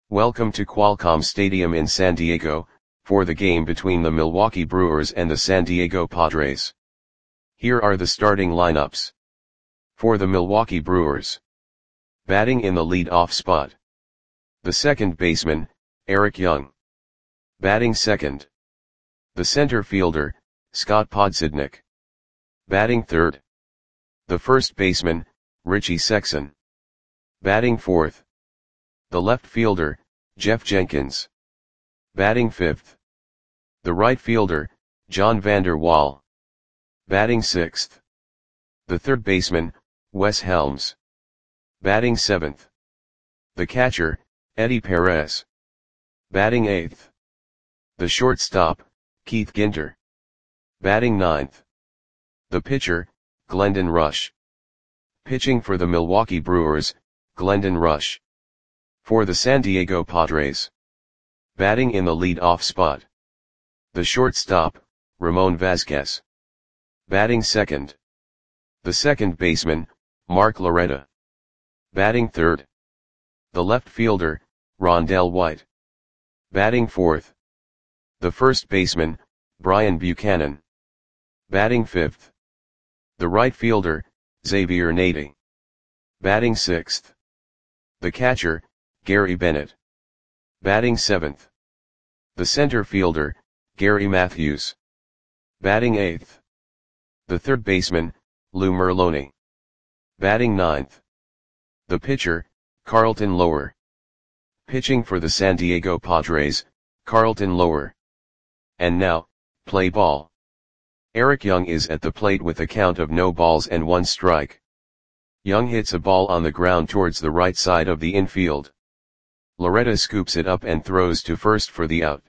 Welcome to Qualcomm Stadium in San Diego, for the game between the Milwaukee Brewers and the San Diego Padres. Here are the starting lineups. For the Milwaukee Brewers. Batting in the lead-off spot. The second baseman, Eric Young. Batting second. The center fielder, Scott Podsednik. Batting third. The first baseman, Richie Sexson. Batting fourth. The left fielder, Jeff Jenkins. Batting fifth. The right fielder, John Vander Wal. Batting sixth. The third baseman, Wes Helms. Batting seventh. The catcher, Eddie Perez. Batting eighth. The shortstop, Keith Ginter. Batting ninth. The pitcher, Glendon Rusch. Pitching for the Milwaukee Brewers, Glendon Rusch. For the San Diego Padres. Batting in the lead-off spot. The shortstop, Ramon Vazquez. Batting second. The second baseman, Mark Loretta. Batting third. The left fielder, Rondell White. Batting fourth. The first baseman, Brian Buchanan. Batting fifth. The right fielder, Xavier Nady. Batting sixth. The catcher, Gary Bennett. Batting seventh. The center fielder, Gary Matthews. Batting eighth. The third baseman, Lou Merloni. Batting ninth. The pitcher, Carlton Lower. Pitching for the San Diego Padres, Carlton Lower. And now, play ball. Eric Young is at the plate with a count of no balls and one strike. Young hits a ball on the ground towards the right side of the infield. Loretta scoops it up and throws to first for the out.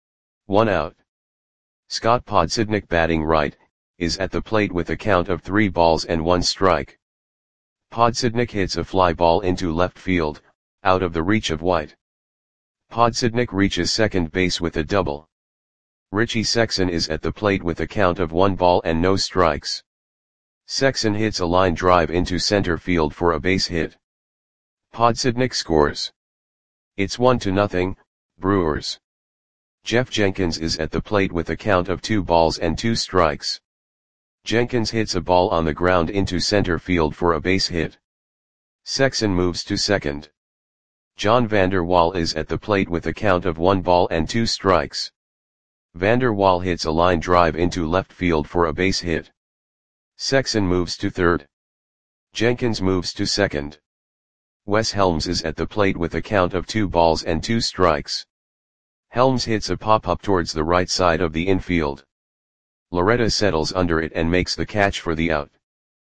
1 out. Scott Podsednik, batting right, is at the plate with a count of 3 balls and 1 strike. Podsednik hits a fly ball into left field, out of the reach of White. Podsednik reaches second base with a double. Richie Sexson is at the plate with a count of 1 ball and no strikes. Sexson hits a line drive into center field for a base hit. Podsednik scores. It's 1-0, Brewers. Jeff Jenkins is at the plate with a count of 2 balls and 2 strikes. Jenkins hits a ball on the ground into center field for a base hit. Sexson moves to second. John Vander Wal is at the plate with a count of 1 ball and 2 strikes. Vander Wal hits a line drive into left field for a base hit. Sexson moves to third. Jenkins moves to second. Wes Helms is at the plate with a count of 2 balls and 2 strikes. Helms hits a pop-up towards the right side of the infield. Loretta settles under it and makes the catch for the out.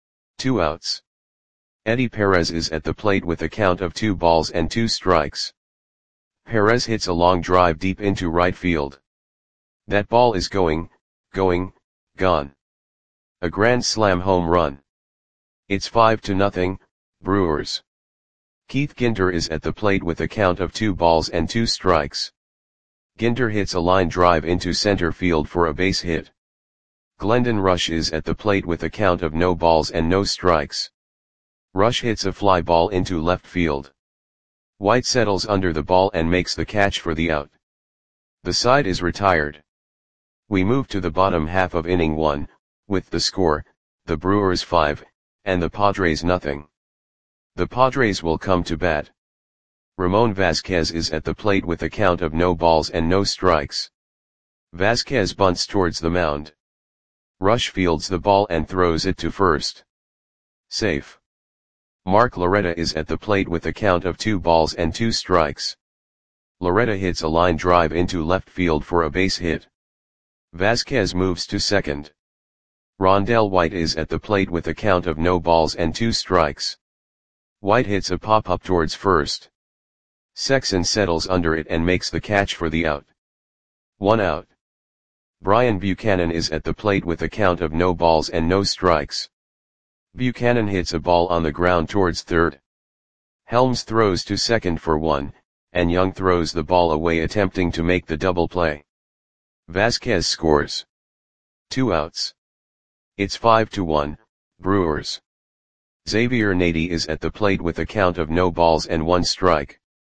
2 outs. Eddie Perez is at the plate with a count of 2 balls and 2 strikes. Perez hits a long drive deep into right field. That ball is gone. A grand slam home run. It's 5-0, Brewers. Keith Ginter is at the plate with a count of 2 balls and 2 strikes. Ginter hits a line drive into center field for a base hit. Glendon Rusch is at the plate with a count of no balls and no strikes. Rusch hits a fly ball into left field. White settles under the ball and makes the catch for the out. The side is retired. We move to the bottom half of inning 1, with the score, the Brewers 5, and the Padres nothing. The Padres will come to bat. Ramon Vazquez is at the plate with a count of no balls and no strikes. Vazquez bunts towards the mound. Rusch fields the ball and throws it to first. Safe. Mark Loretta is at the plate with a count of 2 balls and 2 strikes. Loretta hits a line drive into left field for a base hit. Vazquez moves to second. Rondell White is at the plate with a count of no balls and 2 strikes. White hits a pop-up towards first. Sexson settles under it and makes the catch for the out. 1 out. Brian Buchanan is at the plate with a count of no balls and no strikes. Buchanan hits a ball on the ground towards third. Helms throws to second for 1, and Young throws the ball away attempting to make the double play. Vazquez scores. 2 outs. It's 5-1, Brewers. Xavier Nady is at the plate with a count of no balls and 1 strike.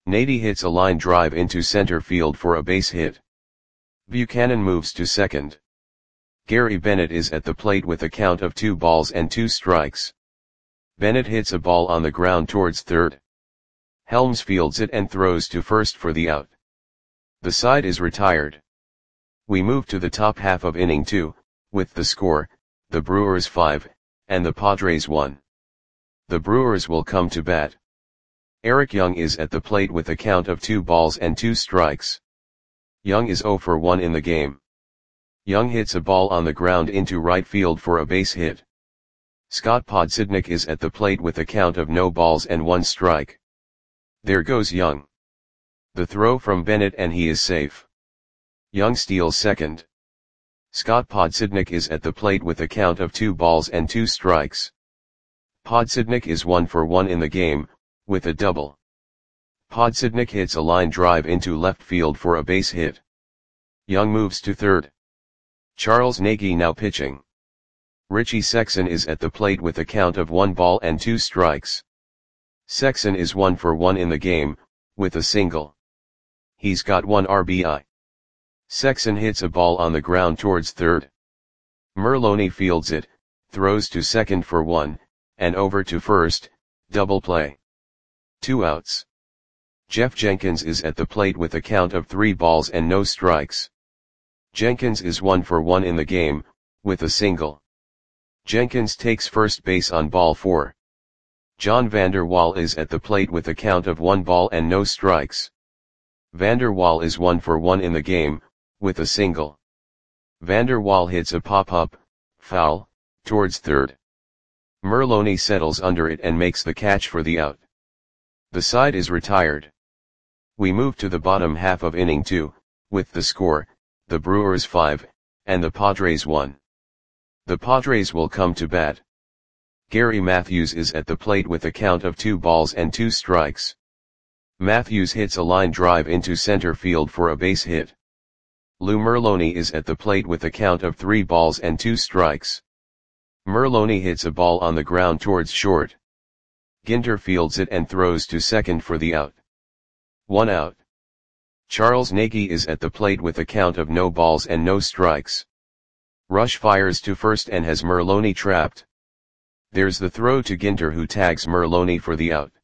Nady hits a line drive into center field for a base hit. Buchanan moves to second. Gary Bennett is at the plate with a count of 2 balls and 2 strikes. Bennett hits a ball on the ground towards third. Helms fields it and throws to first for the out. The side is retired. We move to the top half of inning 2, with the score, the Brewers 5, and the Padres 1. The Brewers will come to bat. Eric Young is at the plate with a count of 2 balls and 2 strikes. Young is 0 for 1 in the game. Young hits a ball on the ground into right field for a base hit. Scott Podsednik is at the plate with a count of no balls and 1 strike. There goes Young. The throw from Bennett and he is safe. Young steals second. Scott Podsednik is at the plate with a count of 2 balls and 2 strikes. Podsednik is 1 for 1 in the game, with a double. Podsednik hits a line drive into left field for a base hit. Young moves to third. Charles Nagy now pitching. Richie Sexson is at the plate with a count of 1 ball and 2 strikes. Sexson is 1 for 1 in the game, with a single. He's got 1 RBI. Sexson hits a ball on the ground towards third. Merloni fields it, throws to second for 1, and over to first, double play. 2 outs. Jeff Jenkins is at the plate with a count of 3 balls and no strikes. Jenkins is 1 for 1 in the game, with a single. Jenkins takes first base on ball 4. John Vander Wal is at the plate with a count of 1 ball and no strikes. Vander Wal is 1 for 1 in the game, with a single. Vander Wal hits a pop-up, foul, towards third. Merloni settles under it and makes the catch for the out. The side is retired. We move to the bottom half of inning 2, with the score, the Brewers 5, and the Padres 1. The Padres will come to bat. Gary Matthews is at the plate with a count of 2 balls and 2 strikes. Matthews hits a line drive into center field for a base hit. Lou Merloni is at the plate with a count of 3 balls and 2 strikes. Merloni hits a ball on the ground towards short. Ginter fields it and throws to second for the out. 1 out. Charles Nagy is at the plate with a count of no balls and no strikes. Rush fires to first and has Merloni trapped. There's the throw to Ginter who tags Merloni for the out.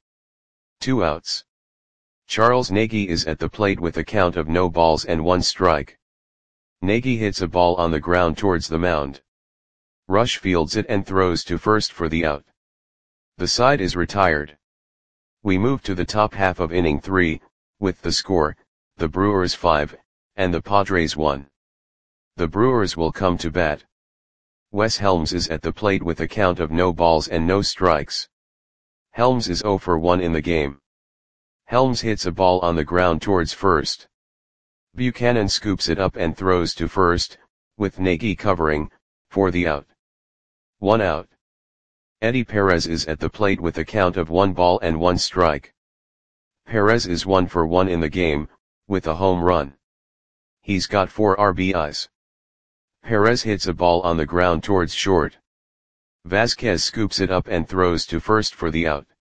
2 outs. Charles Nagy is at the plate with a count of no balls and 1 strike. Nagy hits a ball on the ground towards the mound. Rush fields it and throws to first for the out. The side is retired. We move to the top half of inning 3, with the score, the Brewers 5, and the Padres 1. The Brewers will come to bat. Wes Helms is at the plate with a count of no balls and no strikes. Helms is 0 for 1 in the game. Helms hits a ball on the ground towards first. Buchanan scoops it up and throws to first, with Nagy covering, for the out. 1 out. Eddie Perez is at the plate with a count of 1 ball and 1 strike. Perez is 1 for 1 in the game, with a home run. He's got 4 RBIs. Perez hits a ball on the ground towards short. Vasquez scoops it up and throws to first for the out.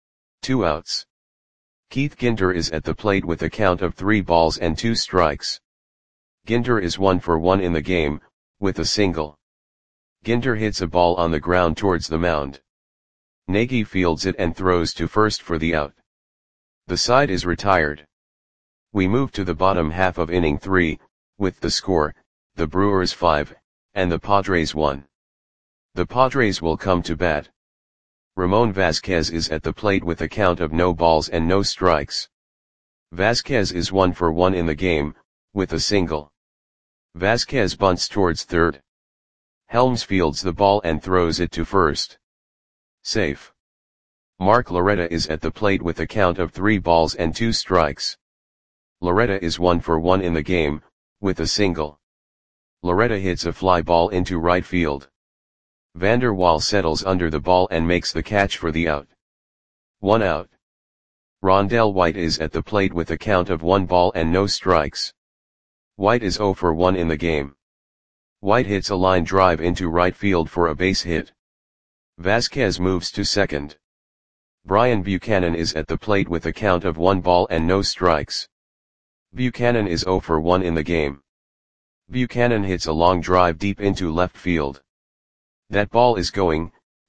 2 outs. Keith Ginter is at the plate with a count of 3 balls and 2 strikes. Ginter is 1 for 1 in the game, with a single. Ginter hits a ball on the ground towards the mound. Nagy fields it and throws to first for the out. The side is retired. We move to the bottom half of inning 3, with the score, the Brewers 5, and the Padres 1. The Padres will come to bat. Ramon Vasquez is at the plate with a count of no balls and no strikes. Vasquez is 1 for 1 in the game, with a single. Vasquez bunts towards third. Helms fields the ball and throws it to first. Safe. Mark Loretta is at the plate with a count of 3 balls and 2 strikes. Loretta is 1 for 1 in the game, with a single. Loretta hits a fly ball into right field. Vander Wal settles under the ball and makes the catch for the out. 1 out. Rondell White is at the plate with a count of 1 ball and no strikes. White is 0 for 1 in the game. White hits a line drive into right field for a base hit. Vasquez moves to second. Brian Buchanan is at the plate with a count of 1 ball and no strikes. Buchanan is 0 for 1 in the game. Buchanan hits a long drive deep into left field. That ball is gone.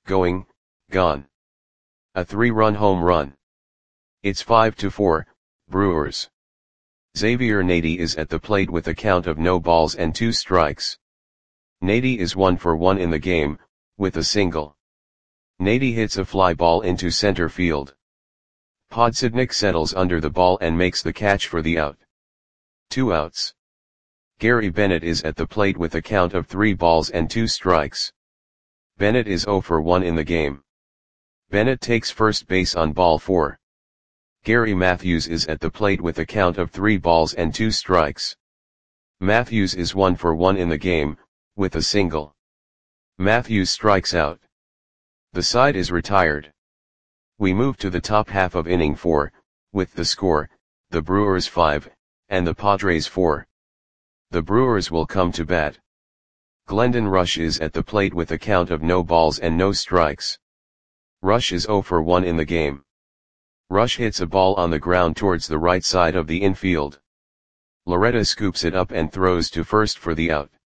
A 3-run home run. It's 5-4, Brewers. Xavier Nady is at the plate with a count of no balls and 2 strikes. Nady is 1 for 1 in the game, with a single. Nady hits a fly ball into center field. Podsednik settles under the ball and makes the catch for the out. 2 outs. Gary Bennett is at the plate with a count of 3 balls and 2 strikes. Bennett is 0 for 1 in the game. Bennett takes first base on ball 4. Gary Matthews is at the plate with a count of 3 balls and 2 strikes. Matthews is 1 for 1 in the game, with a single. Matthews strikes out. The side is retired. We move to the top half of inning 4, with the score, the Brewers 5, and the Padres 4. The Brewers will come to bat. Glendon Rush is at the plate with a count of no balls and no strikes. Rush is 0 for 1 in the game. Rush hits a ball on the ground towards the right side of the infield. Loretta scoops it up and throws to first for the out.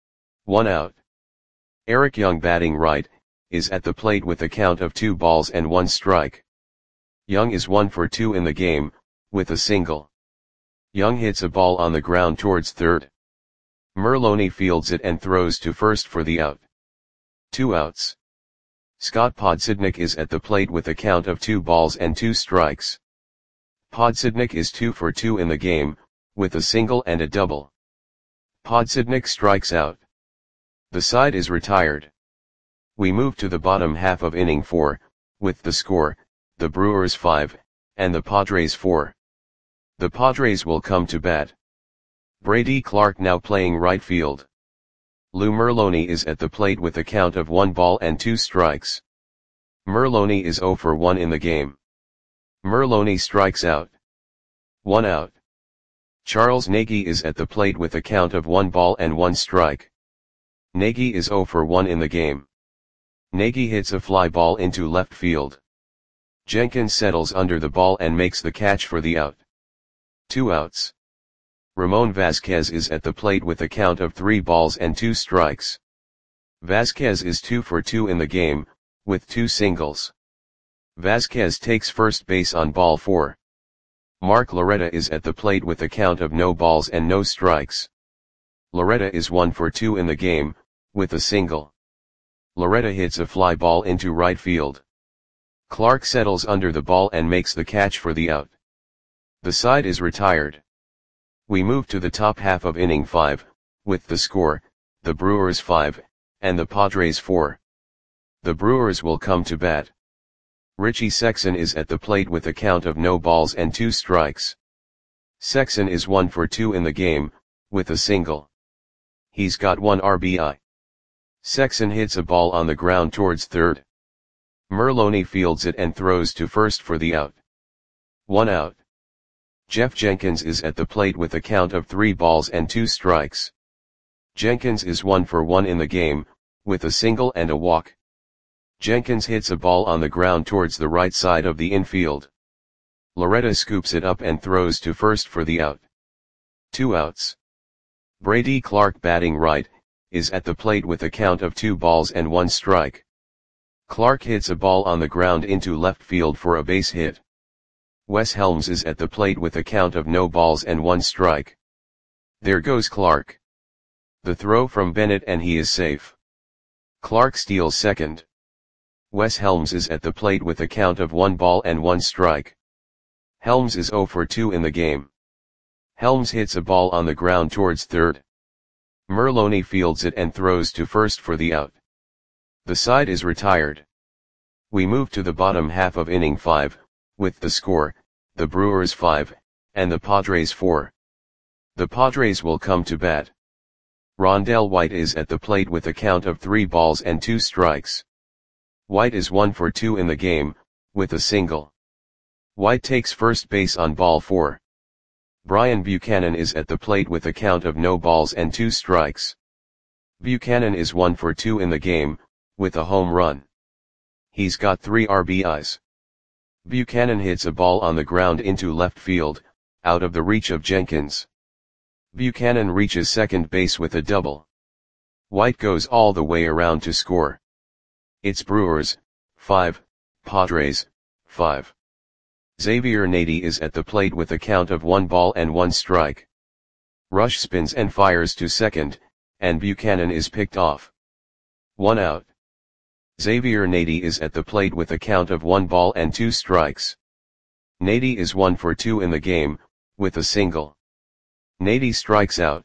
1 out. Eric Young, batting right, is at the plate with a count of 2 balls and 1 strike. Young is 1 for 2 in the game, with a single. Young hits a ball on the ground towards third. Merloni fields it and throws to first for the out. 2 outs. Scott Podsednik is at the plate with a count of 2 balls and 2 strikes. Podsednik is 2 for 2 in the game, with a single and a double. Podsednik strikes out. The side is retired. We move to the bottom half of inning 4, with the score, the Brewers 5, and the Padres 4. The Padres will come to bat. Brady Clark now playing right field. Lou Merloni is at the plate with a count of 1 ball and 2 strikes. Merloni is 0 for 1 in the game. Merloni strikes out. 1 out. Charles Nagy is at the plate with a count of 1 ball and 1 strike. Nagy is 0 for 1 in the game. Nagy hits a fly ball into left field. Jenkins settles under the ball and makes the catch for the out. 2 outs. Ramon Vasquez is at the plate with a count of 3 balls and 2 strikes. Vasquez is 2 for 2 in the game, with 2 singles. Vasquez takes first base on ball 4. Mark Loretta is at the plate with a count of no balls and no strikes. Loretta is 1 for 2 in the game, with a single. Loretta hits a fly ball into right field. Clark settles under the ball and makes the catch for the out. The side is retired. We move to the top half of inning 5, with the score, the Brewers 5, and the Padres 4. The Brewers will come to bat. Richie Sexson is at the plate with a count of no balls and 2 strikes. Sexson is 1 for 2 in the game, with a single. He's got 1 RBI. Sexson hits a ball on the ground towards third. Merloni fields it and throws to first for the out. 1 out. Jeff Jenkins is at the plate with a count of 3 balls and 2 strikes. Jenkins is 1 for 1 in the game, with a single and a walk. Jenkins hits a ball on the ground towards the right side of the infield. Loretta scoops it up and throws to first for the out. 2 outs. Brady Clark, batting right, is at the plate with a count of 2 balls and 1 strike. Clark hits a ball on the ground into left field for a base hit. Wes Helms is at the plate with a count of no balls and 1 strike. There goes Clark. The throw from Bennett and he is safe. Clark steals second. Wes Helms is at the plate with a count of 1 ball and 1 strike. Helms is 0 for 2 in the game. Helms hits a ball on the ground towards third. Merloni fields it and throws to first for the out. The side is retired. We move to the bottom half of inning 5, with the score, the Brewers 5, and the Padres 4. The Padres will come to bat. Rondell White is at the plate with a count of 3 balls and 2 strikes. White is 1 for 2 in the game, with a single. White takes first base on ball 4. Brian Buchanan is at the plate with a count of no balls and 2 strikes. Buchanan is 1 for 2 in the game, with a home run. He's got 3 RBIs. Buchanan hits a ball on the ground into left field, out of the reach of Jenkins. Buchanan reaches second base with a double. White goes all the way around to score. It's Brewers, 5, Padres, 5. Xavier Nady is at the plate with a count of 1 ball and 1 strike. Rush spins and fires to second, and Buchanan is picked off. 1 out. Xavier Nady is at the plate with a count of 1 ball and 2 strikes. Nady is 1 for 2 in the game, with a single. Nady strikes out.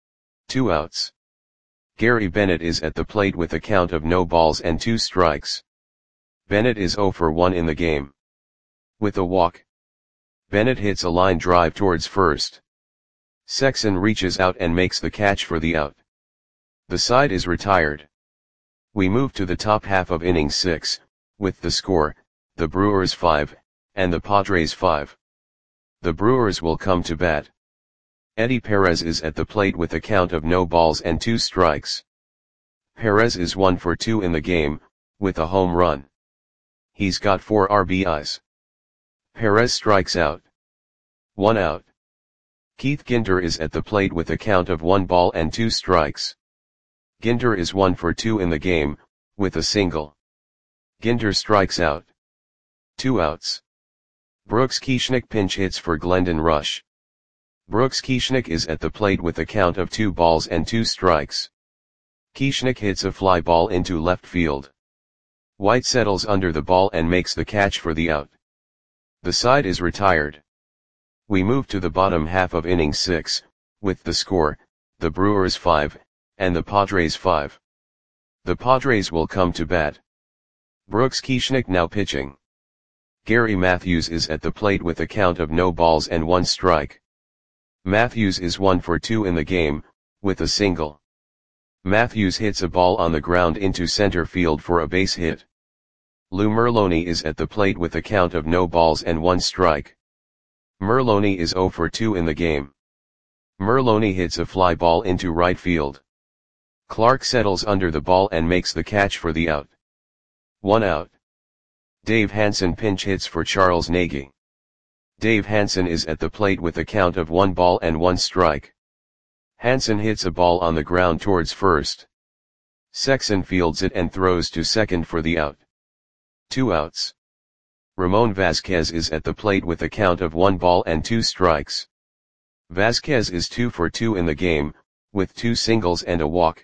2 outs. Gary Bennett is at the plate with a count of no balls and 2 strikes. Bennett is 0 for 1 in the game. With a walk. Bennett hits a line drive towards first. Sexson reaches out and makes the catch for the out. The side is retired. We move to the top half of inning 6, with the score, the Brewers 5, and the Padres 5. The Brewers will come to bat. Eddie Perez is at the plate with a count of no balls and 2 strikes. Perez is 1 for 2 in the game, with a home run. He's got 4 RBIs. Perez strikes out. 1 out. Keith Ginter is at the plate with a count of 1 ball and 2 strikes. Ginter is 1 for 2 in the game, with a single. Ginter strikes out. 2 outs. Brooks Kieschnick pinch hits for Glendon Rush. Brooks Kieschnick is at the plate with a count of 2 balls and 2 strikes. Kieschnick hits a fly ball into left field. White settles under the ball and makes the catch for the out. The side is retired. We move to the bottom half of inning 6, with the score, the Brewers 5, and the Padres 5. The Padres will come to bat. Brooks Kieschnick now pitching. Gary Matthews is at the plate with a count of no balls and 1 strike. Matthews is 1 for 2 in the game, with a single. Matthews hits a ball on the ground into center field for a base hit. Lou Merloni is at the plate with a count of no balls and 1 strike. Merloni is 0 for 2 in the game. Merloni hits a fly ball into right field. Clark settles under the ball and makes the catch for the out. 1 out. Dave Hansen pinch hits for Charles Nagy. Dave Hansen is at the plate with a count of 1 ball and 1 strike. Hansen hits a ball on the ground towards first. Sexson fields it and throws to second for the out. 2 outs. Ramon Vasquez is at the plate with a count of 1 ball and 2 strikes. Vasquez is 2 for 2 in the game, with 2 singles and a walk.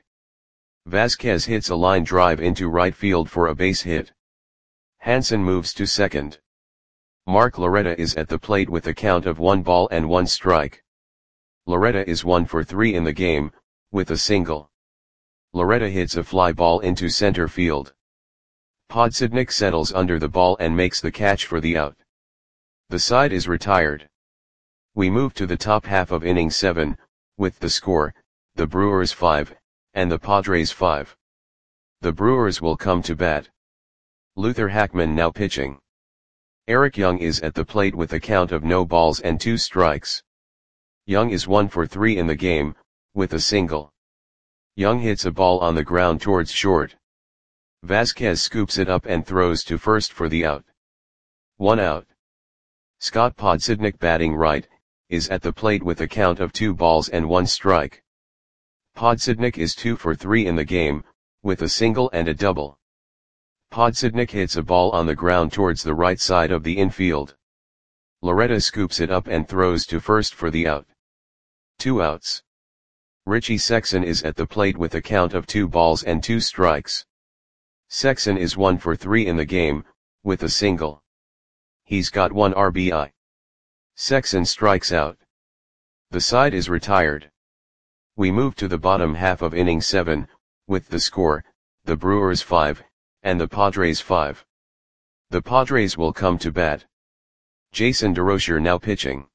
Vasquez hits a line drive into right field for a base hit. Hansen moves to second. Mark Loretta is at the plate with a count of 1 ball and 1 strike. Loretta is 1 for 3 in the game, with a single. Loretta hits a fly ball into center field. Podsednik settles under the ball and makes the catch for the out. The side is retired. We move to the top half of inning 7, with the score, the Brewers 5, and the Padres 5. The Brewers will come to bat. Luther Hackman now pitching. Eric Young is at the plate with a count of no balls and 2 strikes. Young is 1 for 3 in the game, with a single. Young hits a ball on the ground towards short. Vasquez scoops it up and throws to first for the out. 1 out. Scott Podsednik batting right, is at the plate with a count of 2 balls and 1 strike. Podsednik is 2 for 3 in the game, with a single and a double. Podsednik hits a ball on the ground towards the right side of the infield. Loretta scoops it up and throws to first for the out. 2 outs. Richie Sexson is at the plate with a count of 2 balls and 2 strikes. Sexson is 1 for 3 in the game, with a single. He's got 1 RBI. Sexson strikes out. The side is retired. We move to the bottom half of inning 7, with the score, the Brewers 5, and the Padres 5. The Padres will come to bat. Jason DeRocher now pitching.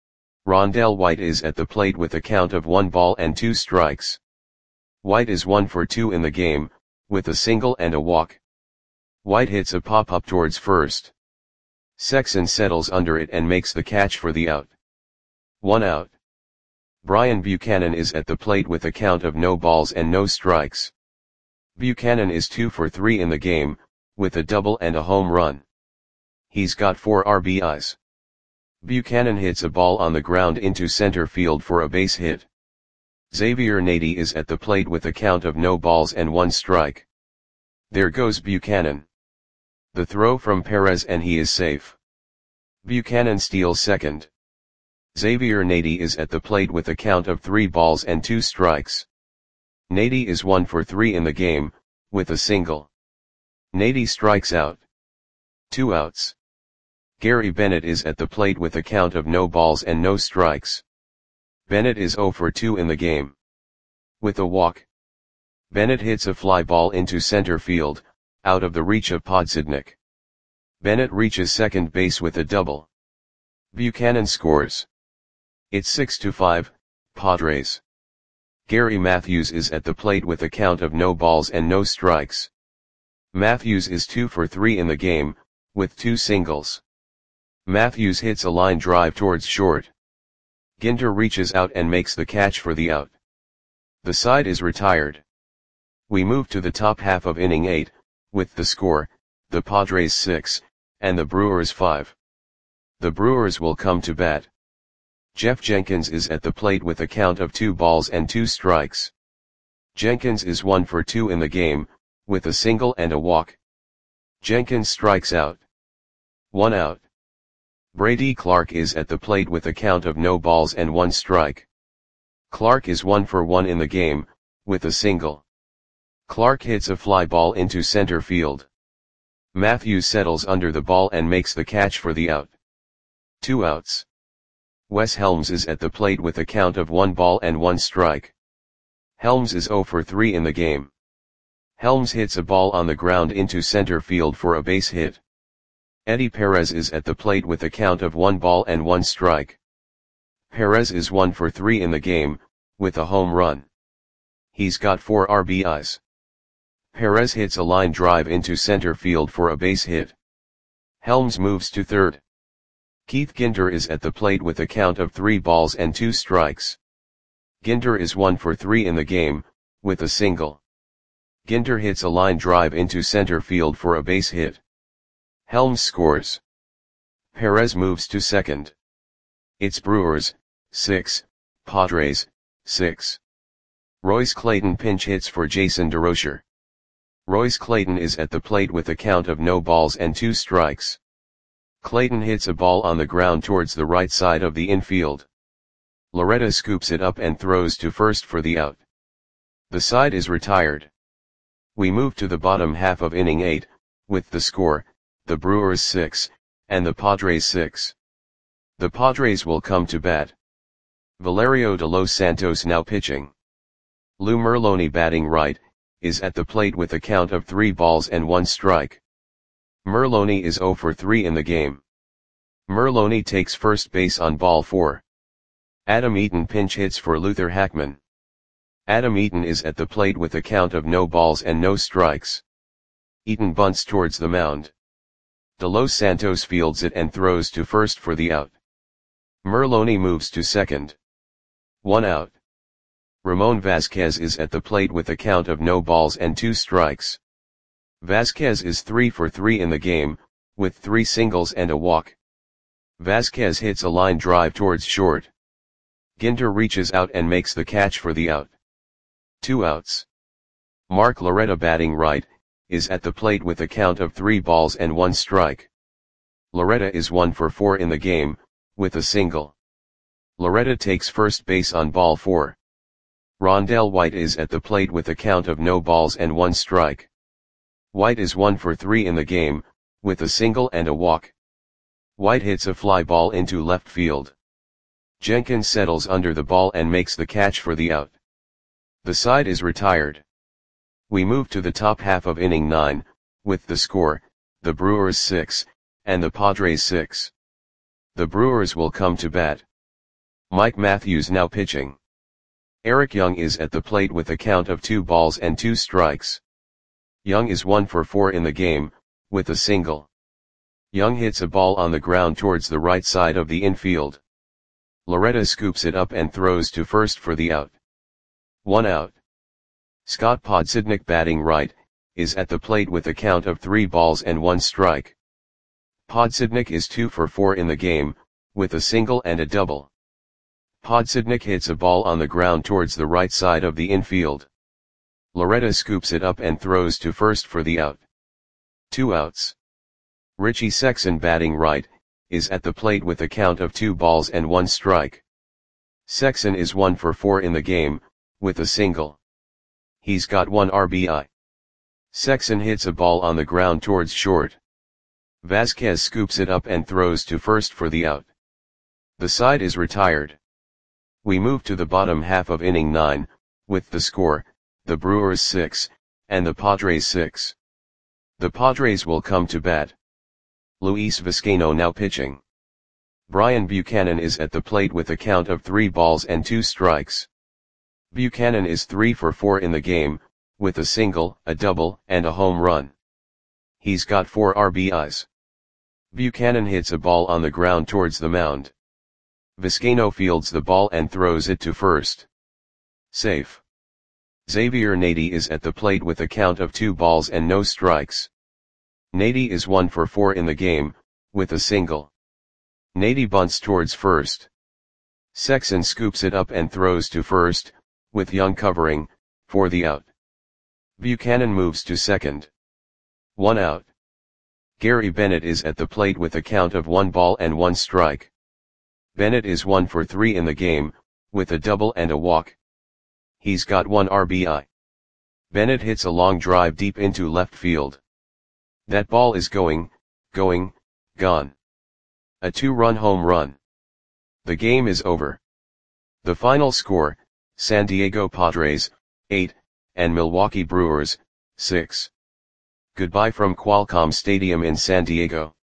Rondell White is at the plate with a count of 1 ball and 2 strikes. White is 1 for 2 in the game, with a single and a walk. White hits a pop-up towards first. Sexson settles under it and makes the catch for the out. 1 out. Brian Buchanan is at the plate with a count of no balls and no strikes. Buchanan is 2 for 3 in the game, with a double and a home run. He's got 4 RBIs. Buchanan hits a ball on the ground into center field for a base hit. Xavier Nady is at the plate with a count of no balls and 1 strike. There goes Buchanan. The throw from Perez and he is safe. Buchanan steals second. Xavier Nady is at the plate with a count of 3 balls and 2 strikes. Nady is 1 for 3 in the game, with a single. Nady strikes out. 2 outs. Gary Bennett is at the plate with a count of no balls and no strikes. Bennett is 0 for 2 in the game. With a walk. Bennett hits a fly ball into center field, out of the reach of Podsednik. Bennett reaches second base with a double. Buchanan scores. It's 6-5, Padres. Gary Matthews is at the plate with a count of no balls and no strikes. Matthews is 2 for 3 in the game, with 2 singles. Matthews hits a line drive towards short. Ginter reaches out and makes the catch for the out. The side is retired. We move to the top half of inning 8, with the score, the Padres 6, and the Brewers 5. The Brewers will come to bat. Jeff Jenkins is at the plate with a count of 2 balls and 2 strikes. Jenkins is 1 for 2 in the game, with a single and a walk. Jenkins strikes out. 1 out. Brady Clark is at the plate with a count of no balls and 1 strike. Clark is 1 for 1 in the game, with a single. Clark hits a fly ball into center field. Matthews settles under the ball and makes the catch for the out. 2 outs. Wes Helms is at the plate with a count of 1 ball and 1 strike. Helms is 0 for 3 in the game. Helms hits a ball on the ground into center field for a base hit. Eddie Perez is at the plate with a count of 1 ball and 1 strike. Perez is 1 for 3 in the game, with a home run. He's got 4 RBIs. Perez hits a line drive into center field for a base hit. Helms moves to third. Keith Ginter is at the plate with a count of 3 balls and 2 strikes. Ginter is 1 for 3 in the game, with a single. Ginter hits a line drive into center field for a base hit. Helms scores. Perez moves to second. It's Brewers, 6, Padres, 6. Royce Clayton pinch hits for Jason DeRocher. Royce Clayton is at the plate with a count of no balls and 2 strikes. Clayton hits a ball on the ground towards the right side of the infield. Loretta scoops it up and throws to first for the out. The side is retired. We move to the bottom half of inning 8, with the score, the Brewers 6, and the Padres 6. The Padres will come to bat. Valerio de Los Santos now pitching. Lou Merloni batting right, is at the plate with a count of 3 balls and 1 strike. Merloni is 0 for 3 in the game. Merloni takes first base on ball 4. Adam Eaton pinch hits for Luther Hackman. Adam Eaton is at the plate with a count of no balls and no strikes. Eaton bunts towards the mound. De Los Santos fields it and throws to first for the out. Merloni moves to second. 1 out. Ramon Vasquez is at the plate with a count of no balls and 2 strikes. Vasquez is 3 for 3 in the game, with 3 singles and a walk. Vasquez hits a line drive towards short. Ginter reaches out and makes the catch for the out. 2 outs. Mark Loretta batting right, is at the plate with a count of 3 balls and 1 strike. Loretta is 1 for 4 in the game, with a single. Loretta takes first base on ball 4. Rondell White is at the plate with a count of no balls and 1 strike. White is 1 for 3 in the game, with a single and a walk. White hits a fly ball into left field. Jenkins settles under the ball and makes the catch for the out. The side is retired. We move to the top half of inning 9, with the score, the Brewers 6, and the Padres 6. The Brewers will come to bat. Mike Matthews now pitching. Eric Young is at the plate with a count of 2 balls and 2 strikes. Young is 1 for 4 in the game, with a single. Young hits a ball on the ground towards the right side of the infield. Loretta scoops it up and throws to first for the out. 1 out. Scott Podsednik batting right, is at the plate with a count of 3 balls and 1 strike. Podsednik is 2 for 4 in the game, with a single and a double. Podsednik hits a ball on the ground towards the right side of the infield. Loretta scoops it up and throws to first for the out. 2 outs. Richie Sexson, batting right, is at the plate with a count of 2 balls and 1 strike. Sexson is 1 for 4 in the game, with a single. He's got 1 RBI. Sexson hits a ball on the ground towards short. Vasquez scoops it up and throws to first for the out. The side is retired. We move to the bottom half of inning 9, with the score, the Brewers 6, and the Padres 6. The Padres will come to bat. Luis Vizcaino now pitching. Brian Buchanan is at the plate with a count of 3 balls and 2 strikes. Buchanan is 3 for 4 in the game, with a single, a double, and a home run. He's got 4 RBIs. Buchanan hits a ball on the ground towards the mound. Vizcaino fields the ball and throws it to first. Safe. Xavier Nady is at the plate with a count of 2 balls and no strikes. Nady is 1 for 4 in the game, with a single. Nady bunts towards first. Sexson scoops it up and throws to first, with Young covering, for the out. Buchanan moves to second. 1 out. Gary Bennett is at the plate with a count of 1 ball and 1 strike. Bennett is 1 for 3 in the game, with a double and a walk. He's got 1 RBI. Bennett hits a long drive deep into left field. That ball is going, gone. A 2-run home run. The game is over. The final score, San Diego Padres, 8, and Milwaukee Brewers, 6. Goodbye from Qualcomm Stadium in San Diego.